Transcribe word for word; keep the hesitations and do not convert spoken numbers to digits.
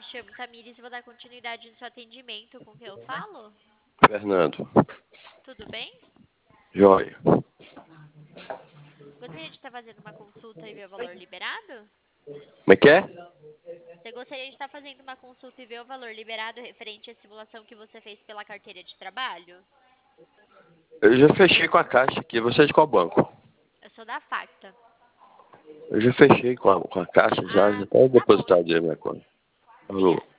chamo Tamires e vou dar continuidade no seu atendimento. Com quem eu falo? Fernando. Tudo bem? Joia. Gostaria de estar fazendo uma consulta e ver o valor liberado? Como é que é? Você gostaria de estar fazendo uma consulta e ver o valor liberado referente à simulação que você fez pela carteira de trabalho? Eu já fechei com a Caixa aqui. Você é de qual banco? Eu sou da Facta. Eu já fechei com a, com a Caixa, já, Ah, já tá tá bom. depositado aí na minha conta. Falou. Obrigada.